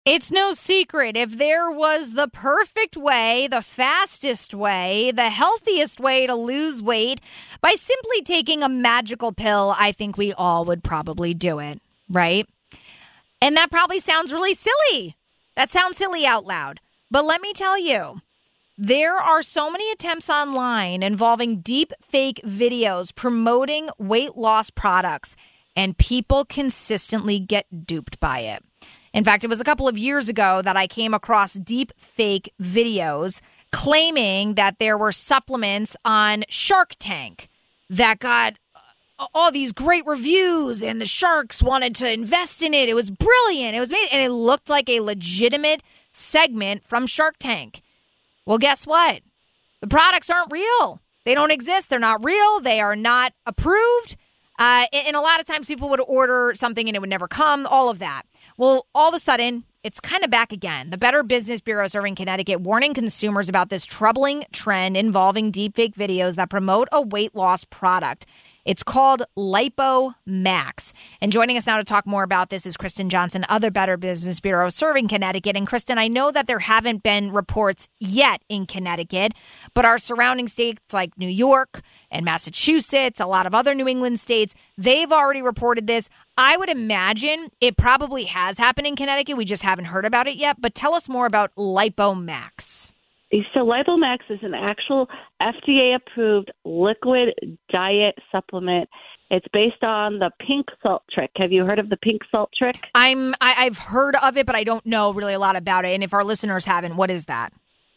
It's no secret. If there was the perfect way, the fastest way, the healthiest way to lose weight by simply taking a magical pill, I think we all would probably do it, right? And that probably sounds really silly. That sounds silly out loud. But let me tell you, there are so many attempts online involving deep fake videos promoting weight loss products, and people consistently get duped by it. In fact, it was a couple of years ago that I came across deep fake videos claiming that there were supplements on Shark Tank that got all these great reviews and the sharks wanted to invest in it. It was brilliant. It was made, and it looked like a legitimate segment from Shark Tank. Well, guess what? The products aren't real. They don't exist. They're not real. They are not approved. And a lot of times people would order something and it would never come, all of that. Well, all of a sudden, it's kind of back again. The Better Business Bureau serving Connecticut warning consumers about this troubling trend involving deepfake videos that promote a weight loss product. It's called Lipo Max. And joining us now to talk more about this is Kristen Johnson, other Better Business Bureau serving Connecticut. And Kristen, I know that there haven't been reports yet in Connecticut, but our surrounding states like New York and Massachusetts, a lot of other New England states, they've already reported this. I would imagine it probably has happened in Connecticut. We just haven't heard about it yet. But tell us more about Lipo Max. So Lipomax is an actual FDA-approved liquid diet supplement. It's based on the pink salt trick. Have you heard of the pink salt trick? I've heard of it, but I don't know really a lot about it. And if our listeners haven't, what is that?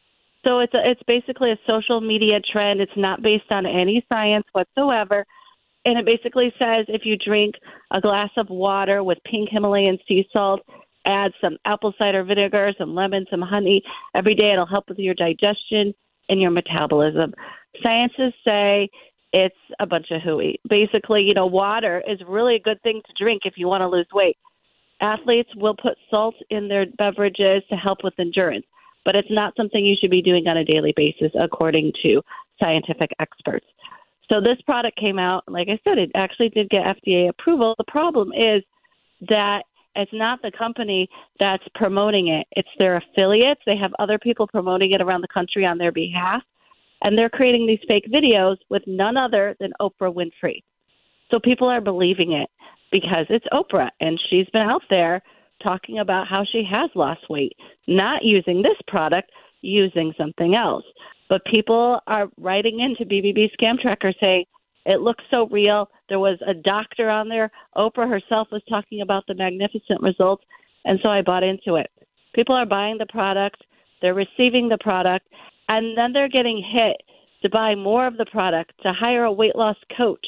So it's basically a social media trend. It's not based on any science whatsoever. And it basically says if you drink a glass of water with pink Himalayan sea salt, add some apple cider vinegar, some lemon, some honey every day. It'll help with your digestion and your metabolism. Scientists say it's a bunch of hooey. Basically, water is really a good thing to drink if you want to lose weight. Athletes will put salt in their beverages to help with endurance, but it's not something you should be doing on a daily basis, according to scientific experts. So this product came out, like I said, it actually did get FDA approval. The problem is that it's not the company that's promoting it. It's their affiliates. They have other people promoting it around the country on their behalf, and they're creating these fake videos with none other than Oprah Winfrey. So people are believing it because it's Oprah, and she's been out there talking about how she has lost weight, not using this product, using something else. But people are writing into BBB Scam Tracker saying, it looks so real. There was a doctor on there. Oprah herself was talking about the magnificent results, and so I bought into it. People are buying the product. They're receiving the product, and then they're getting hit to buy more of the product, to hire a weight loss coach.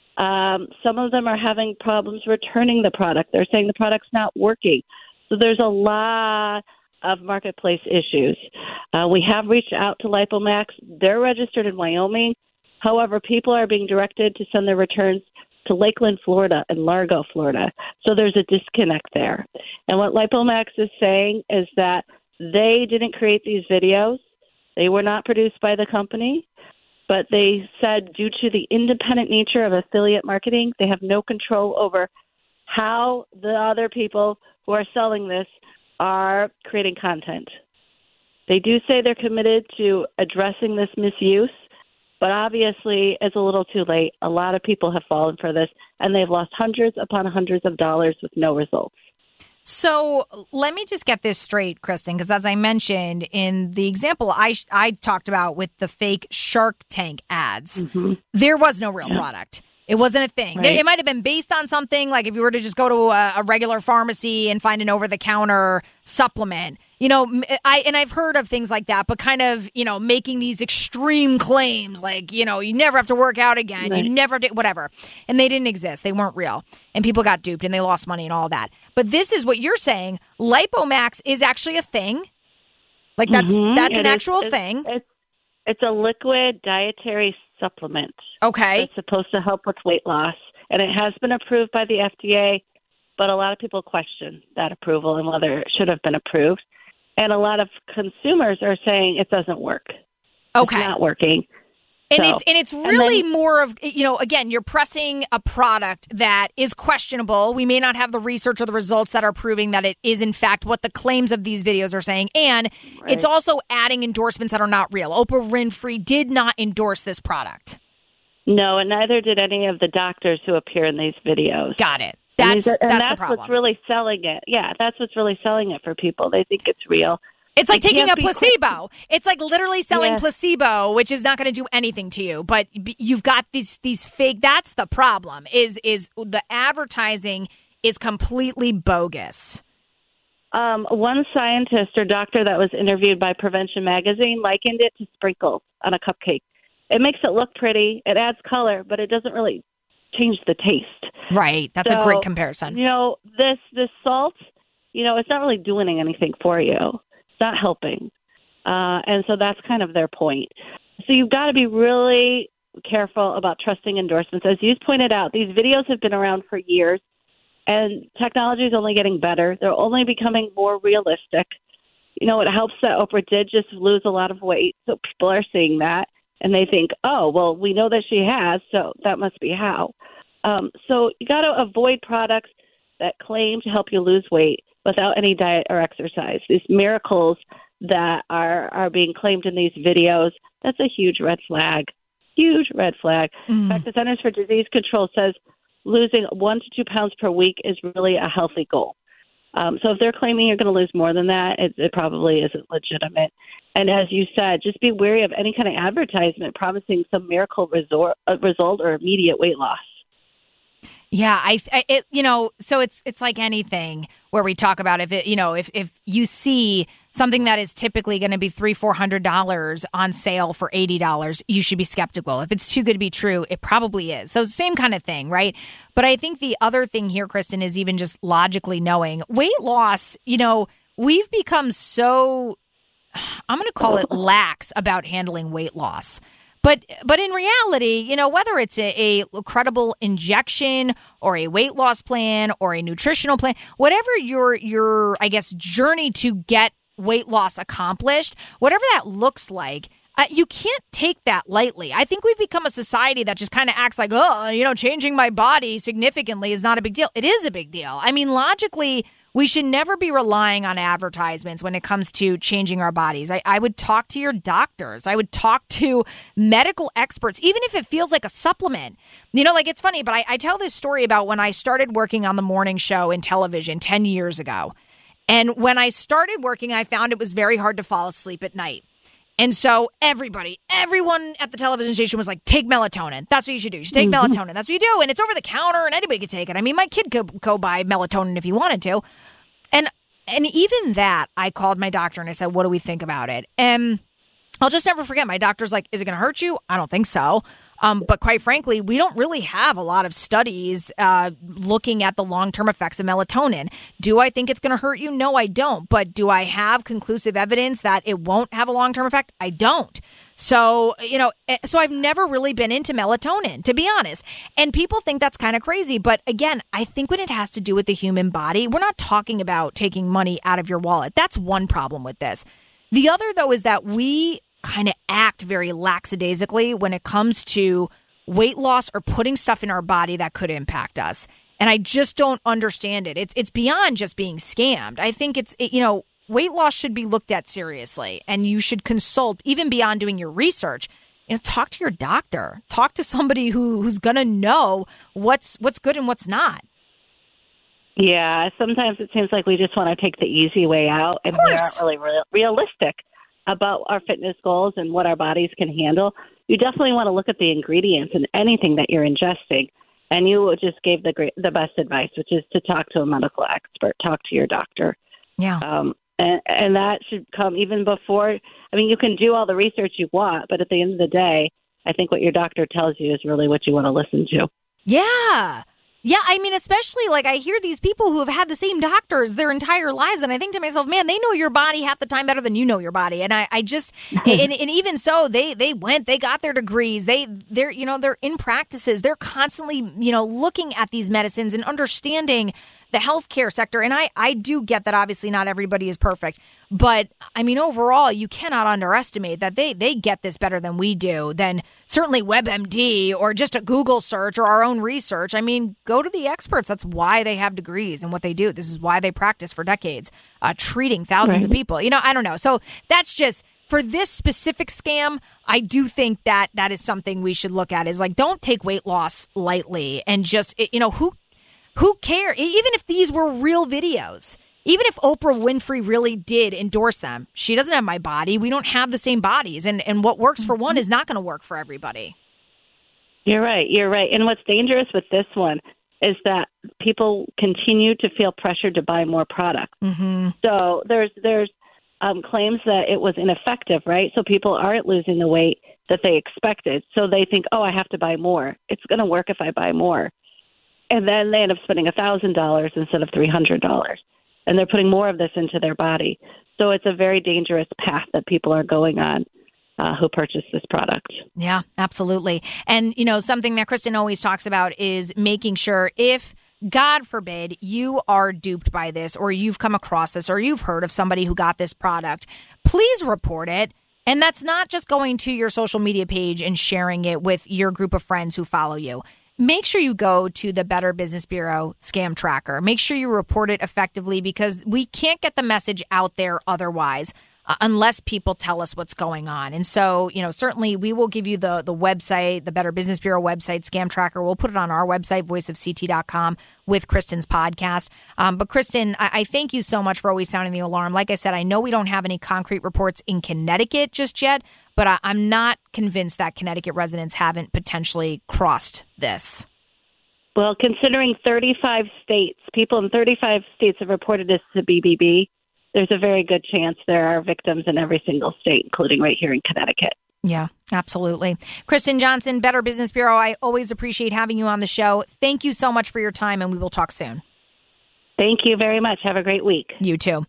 Some of them are having problems returning the product. They're saying the product's not working. So there's a lot of marketplace issues. We have reached out to Lipomax. They're registered in Wyoming. However, people are being directed to send their returns to Lakeland, Florida, and Largo, Florida. So there's a disconnect there. And what Lipomax is saying is that they didn't create these videos. They were not produced by the company. But they said due to the independent nature of affiliate marketing, they have no control over how the other people who are selling this are creating content. They do say they're committed to addressing this misuse, but obviously it's a little too late. A lot of people have fallen for this, and they've lost hundreds upon hundreds of dollars with no results. So let me just get this straight, Kristen, because as I mentioned in the example I talked about with the fake Shark Tank ads, there was no real product. It wasn't a thing. Right. It might have been based on something, like if you were to just go to a regular pharmacy and find an over-the-counter supplement. I've heard of things like that, but kind of, making these extreme claims like, you never have to work out again. Right. You never have to, whatever. And they didn't exist. They weren't real. And people got duped and they lost money and all that. But this is what you're saying. Lipomax is actually a thing. Like that's an actual thing. It's a liquid dietary supplement. Okay. It's supposed to help with weight loss. And it has been approved by the FDA, but a lot of people question that approval and whether it should have been approved. And a lot of consumers are saying it doesn't work. Okay. It's not working. And it's really more of, again, you're pressing a product that is questionable. We may not have the research or the results that are proving that it is, in fact, what the claims of these videos are saying. And It's also adding endorsements that are not real. Oprah Winfrey did not endorse this product. No, and neither did any of the doctors who appear in these videos. Got it. That's the problem. What's really selling it. Yeah, that's what's really selling it for people. They think it's real. It's like taking a placebo. It's like literally selling placebo, which is not going to do anything to you. But you've got these fake. That's the problem. Is the advertising is completely bogus. One scientist or doctor that was interviewed by Prevention Magazine likened it to sprinkles on a cupcake. It makes it look pretty. It adds color, but it doesn't really change the taste. Right. That's a great comparison. This salt, it's not really doing anything for you. It's not helping. And so that's kind of their point. So you've got to be really careful about trusting endorsements. As you pointed out, these videos have been around for years, and technology is only getting better. They're only becoming more realistic. It helps that Oprah did just lose a lot of weight, so people are seeing that. And they think, oh, well, we know that she has, so that must be how. So you got to avoid products that claim to help you lose weight without any diet or exercise. These miracles that are being claimed in these videos, that's a huge red flag. Huge red flag. In fact, the Centers for Disease Control says losing 1 to 2 pounds per week is really a healthy goal. So if they're claiming you're going to lose more than that, it probably isn't legitimate. And as you said, just be wary of any kind of advertisement promising some miracle result or immediate weight loss. Yeah, so it's like anything where we talk about if you see something that is typically going to be $300-400 on sale for $80, you should be skeptical. If it's too good to be true, it probably is. So same kind of thing, right? But I think the other thing here, Kristen, is even just logically knowing weight loss. We've become so, I'm going to call it lax about handling weight loss. But in reality, whether it's a credible injection or a weight loss plan or a nutritional plan, whatever your I guess journey to get weight loss accomplished, whatever that looks like, you can't take that lightly. I think we've become a society that just kind of acts like, changing my body significantly is not a big deal. It is a big deal. I mean, logically, we should never be relying on advertisements when it comes to changing our bodies. I would talk to your doctors. I would talk to medical experts, even if it feels like a supplement. It's funny, but I tell this story about when I started working on the morning show in television 10 years ago. And when I started working, I found it was very hard to fall asleep at night. And so everyone at the television station was like, take melatonin. That's what you should do. You should take melatonin. That's what you do. And it's over the counter and anybody could take it. I mean, my kid could go buy melatonin if he wanted to. And even that, I called my doctor and I said, what do we think about it? And I'll just never forget. My doctor's like, is it going to hurt you? I don't think so. But quite frankly, we don't really have a lot of studies looking at the long-term effects of melatonin. Do I think it's going to hurt you? No, I don't. But do I have conclusive evidence that it won't have a long-term effect? I don't. So, so I've never really been into melatonin, to be honest. And people think that's kind of crazy. But again, I think when it has to do with the human body, we're not talking about taking money out of your wallet. That's one problem with this. The other, though, is that we kind of act very lackadaisically when it comes to weight loss or putting stuff in our body that could impact us. And I just don't understand it. It's beyond just being scammed. I think weight loss should be looked at seriously, and you should consult even beyond doing your research. Talk to your doctor. Talk to somebody who's going to know what's good and what's not. Yeah, sometimes it seems like we just want to take the easy way out, and we aren't really realistic about our fitness goals and what our bodies can handle. You definitely want to look at the ingredients in anything that you're ingesting. And you just gave the best advice, which is to talk to a medical expert, talk to your doctor. Yeah. And that should come even before. I mean, you can do all the research you want, but at the end of the day, I think what your doctor tells you is really what you want to listen to. Yeah. Yeah, I mean, especially I hear these people who have had the same doctors their entire lives, and I think to myself, man, they know your body half the time better than you know your body. And I just, and even so, they got their degrees, they're in practices, they're constantly, looking at these medicines and understanding the healthcare sector. And I do get that obviously not everybody is perfect. But I mean, overall, you cannot underestimate that they get this better than we do, than certainly WebMD or just a Google search or our own research. I mean, go to the experts. That's why they have degrees and what they do. This is why they practice for decades, treating thousands of people. You know, I don't know. So that's just for this specific scam. I do think that that is something we should look at, is like, don't take weight loss lightly, and just, you know, who cares? Even if these were real videos, even if Oprah Winfrey really did endorse them, she doesn't have my body. We don't have the same bodies. And what works for one is not going to work for everybody. You're right. And what's dangerous with this one is that people continue to feel pressured to buy more product. Mm-hmm. So there's claims that it was ineffective, right? So people aren't losing the weight that they expected. So they think, oh, I have to buy more. It's going to work if I buy more. And then they end up spending $1,000 instead of $300. And they're putting more of this into their body. So it's a very dangerous path that people are going on who purchase this product. Yeah, absolutely. And, you know, something that Kristen always talks about is making sure, if, God forbid, you are duped by this, or you've come across this, or you've heard of somebody who got this product, please report it. And that's not just going to your social media page and sharing it with your group of friends who follow you. Make sure you go to the Better Business Bureau scam tracker. Make sure you report it effectively, because we can't get the message out there otherwise unless people tell us what's going on. And so, you know, certainly we will give you the website, the Better Business Bureau website, scam tracker. We'll put it on our website, voiceofct.com, with Kristen's podcast. But Kristen, I thank you so much for always sounding the alarm. Like I said, I know we don't have any concrete reports in Connecticut just yet, but I'm not convinced that Connecticut residents haven't potentially crossed this. Well, considering 35 states, people in 35 states have reported this to BBB, there's a very good chance there are victims in every single state, including right here in Connecticut. Yeah, absolutely. Kristen Johnson, Better Business Bureau, I always appreciate having you on the show. Thank you so much for your time, and we will talk soon. Thank you very much. Have a great week. You too.